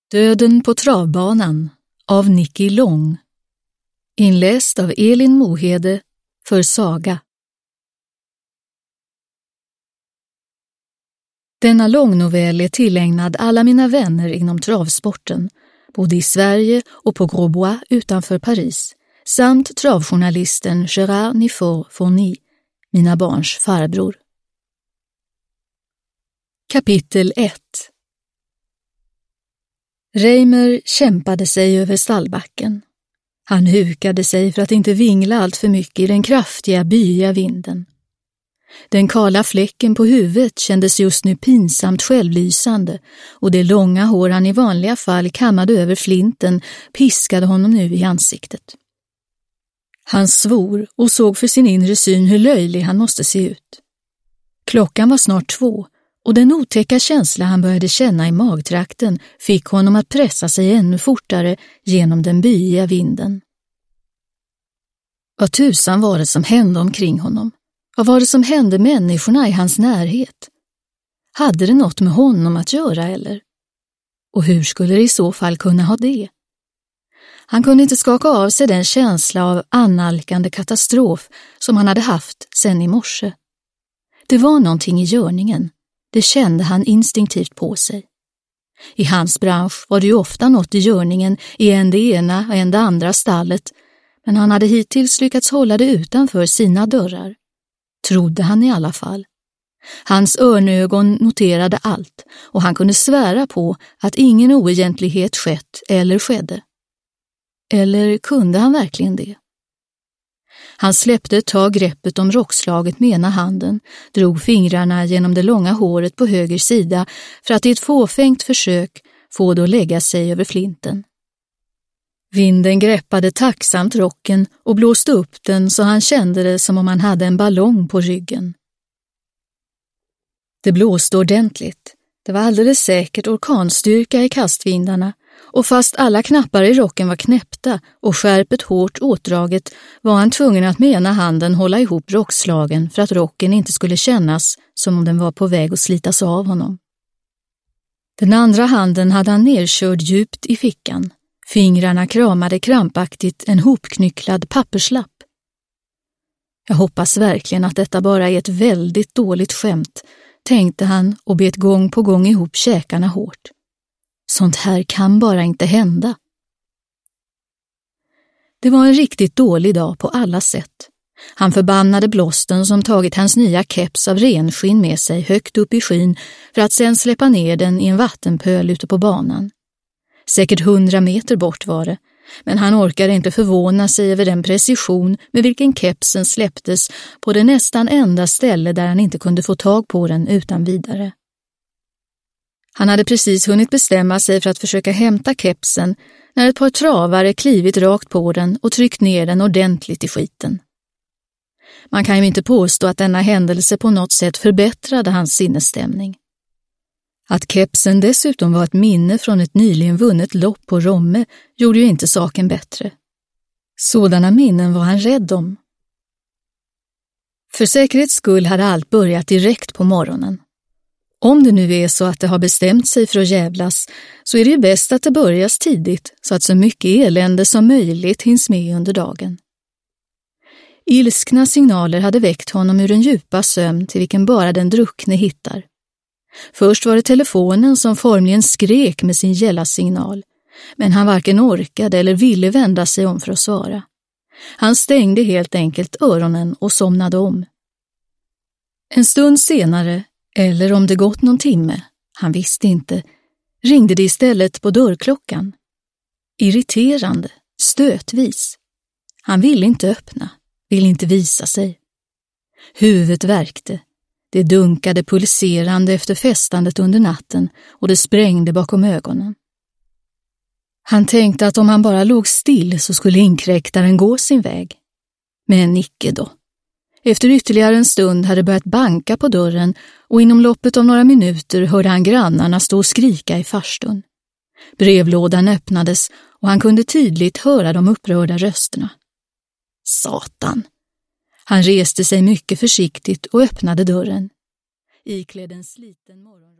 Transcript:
Döden på travbanan av Nicky Long. Inläst av Elin Mohede för Saga. Denna långnovell är tillägnad alla mina vänner inom travsporten, både i Sverige och på Grosbois utanför Paris, samt travjournalisten Gérard Nifour-Fourny, mina barns farbror. Kapitel 1. Reimer kämpade sig över stallbacken. Han hukade sig för att inte vingla allt för mycket i den kraftiga, byiga vinden. Den kala fläcken på huvudet kändes just nu pinsamt självlysande och det långa hår han i vanliga fall kammade över flinten piskade honom nu i ansiktet. Han svor och såg för sin inre syn hur löjlig han måste se ut. Klockan var snart 2 och den otäcka känsla han började känna i magtrakten fick honom att pressa sig ännu fortare genom den byiga vinden. Vad tusan var det som hände omkring honom? Vad var det som hände människorna i hans närhet? Hade det något med honom att göra eller? Och hur skulle det i så fall kunna ha det? Han kunde inte skaka av sig den känsla av annalkande katastrof som han hade haft sedan i morse. Det var någonting i görningen. Det kände han instinktivt på sig. I hans bransch var det ju ofta något i görningen i en det ena och en det andra stallet, men han hade hittills lyckats hålla det utanför sina dörrar. Trodde han i alla fall. Hans örnögon noterade allt och han kunde svära på att ingen oegentlighet skett eller skedde. Eller kunde han verkligen det? Han släppte ett tag greppet om rockslaget med ena handen, drog fingrarna genom det långa håret på höger sida för att i ett fåfängt försök få det att lägga sig över flinten. Vinden greppade tacksamt rocken och blåste upp den så han kände det som om han hade en ballong på ryggen. Det blåste ordentligt. Det var alldeles säkert orkanstyrka i kastvindarna och fast alla knappar i rocken var knäppta och skärpet hårt åtdraget var han tvungen att med ena handen hålla ihop rockslagen för att rocken inte skulle kännas som om den var på väg att slitas av honom. Den andra handen hade han nerkörd djupt i fickan. Fingrarna kramade krampaktigt en hopknycklad papperslapp. Jag hoppas verkligen att detta bara är ett väldigt dåligt skämt, tänkte han och bet gång på gång ihop käkarna hårt. Sånt här kan bara inte hända. Det var en riktigt dålig dag på alla sätt. Han förbannade blåsten som tagit hans nya keps av renskinn med sig högt upp i skyn för att sedan släppa ner den i en vattenpöl ute på banan. Säkert 100 meter bort var det, men han orkade inte förvåna sig över den precision med vilken kepsen släpptes på det nästan enda ställe där han inte kunde få tag på den utan vidare. Han hade precis hunnit bestämma sig för att försöka hämta kepsen när ett par travare klivit rakt på den och tryckt ner den ordentligt i skiten. Man kan ju inte påstå att denna händelse på något sätt förbättrade hans sinnesstämning. Att kepsen dessutom var ett minne från ett nyligen vunnet lopp på Romme gjorde ju inte saken bättre. Sådana minnen var han rädd om. För säkerhets skull hade allt börjat direkt på morgonen. Om det nu är så att det har bestämt sig för att jävlas så är det ju bäst att det börjas tidigt så att så mycket elände som möjligt hinns med under dagen. Ilskna signaler hade väckt honom ur den djupa sömn till vilken bara den druckne hittar. Först var det telefonen som formligen skrek med sin gälla signal, men han varken orkade eller ville vända sig om för att svara. Han stängde helt enkelt öronen och somnade om. En stund senare, eller om det gått någon timme, han visste inte, ringde det istället på dörrklockan. Irriterande, stötvis. Han ville inte öppna, ville inte visa sig. Huvudet värkte. Det dunkade pulserande efter festandet under natten och det sprängde bakom ögonen. Han tänkte att om han bara låg still så skulle inkräktaren gå sin väg. Men icke då. Efter ytterligare en stund hade börjat banka på dörren och inom loppet av några minuter hörde han grannarna stå och skrika i farstun. Brevlådan öppnades och han kunde tydligt höra de upprörda rösterna. Satan! Han reste sig mycket försiktigt och öppnade dörren. Iklädd en sliten morgon